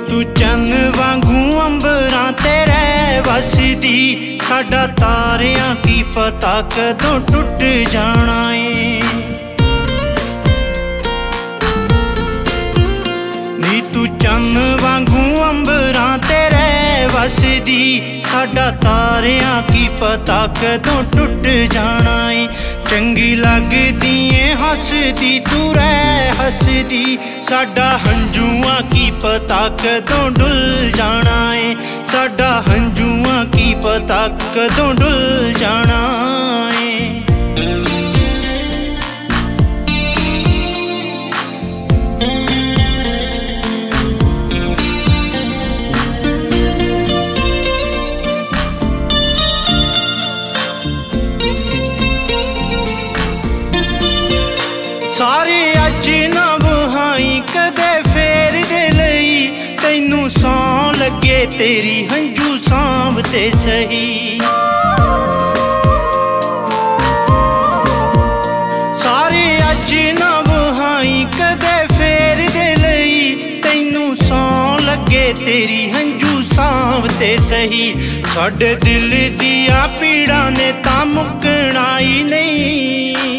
तू चन वांगू अंबरां ते रह वसदी, साडा तारियां की पता कदों टुट जाना है। नी तू चन वांगू अंबरां ते रह वसदी, साडा तारियां की पता कदों टुट जाना है। चंगी लगदी है हसदी तू रह हसदी, साडा हंझुआं की पता कदों डुल जाना है। साडा हंझुआं की पता कदों डुल जाना है। सारे अज ना वहाई कदे फेर दे लई, तैनू सौ लगे तेरी हंझू सांभते सही। सारे अज ना वहाई कदे फेर दे लई, तैनू सौ लगे तेरी हंझू सांभते सही। साडे दिल दिया पीड़ा ने तां मुकना ही नहीं,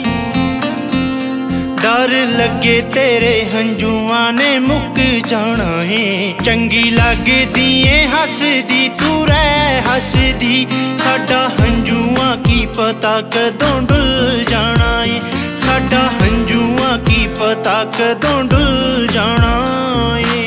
डर लगे तेरे हंझुआं ने मुक जाना है। चंगी लगदी है हसदी तू रह हसदी, साडा हंझुआं की पता कदों डुल जाना है। साडा हंझुआं की पता कदों डुल जाना है।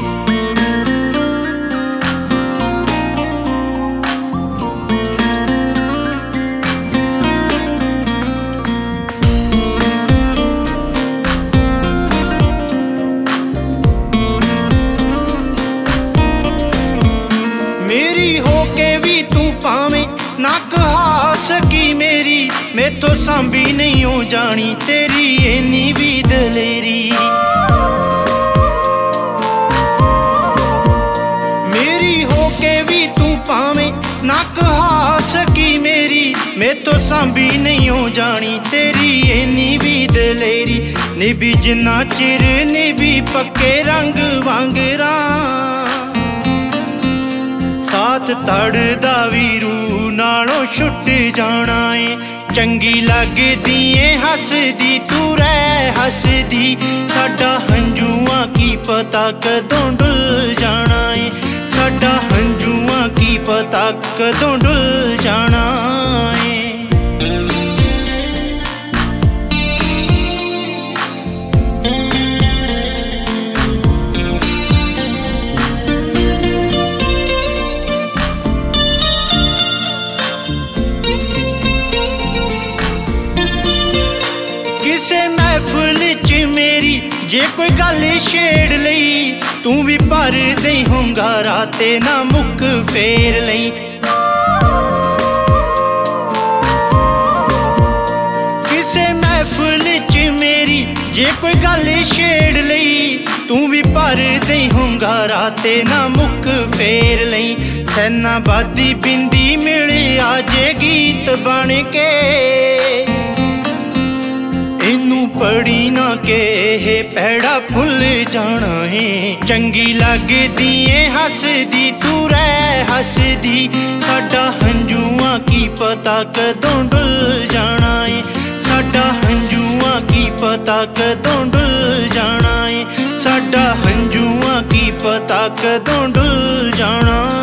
मेरी होके भी तू पावे ना कहा सकी मेरी, मैं तो सांभी नहीं हो जानी तेरी इन्नी भी दलेरी। मेरी होके भी तू पावे ना कहा सकी मेरी, मैं तो सांभी नहीं हो जानी तेरी इन्नी भी दलेरी। निभी जिन्ना चिर निभी पक्के रंग वांगरा, साथ तड़दा वीरू नालों छुट जाना है। चंगी लगदी है हसदी तू रह हसदी, साडा हंझुआं की पता कदों डुल जाना है। साडा हंझुआं की पता कदों डुल जाना है। किसे महफिल च मेरी जे कोई गल छेड़ लई, तू भी भर दई हुंगारा ते ना मुक फेर लई। किसे महफिल च मेरी जे कोई गल छेड़ लई, तू भी भर दई हुंगारा ते ना मुक फेर लई। सैना बादी बिंदी मिल आजे गीत बन के, इनू पढ़ी ना के पैड़ा फुल जाना है। चंगी लगदी है हसदी तू रह हसदी, साडा हंझुआं की पता कदों डुल जाना है। साडा हंझुआं की पता कदों डुल जाना है। साडा हंझुआं की पता कदों डुल जाना।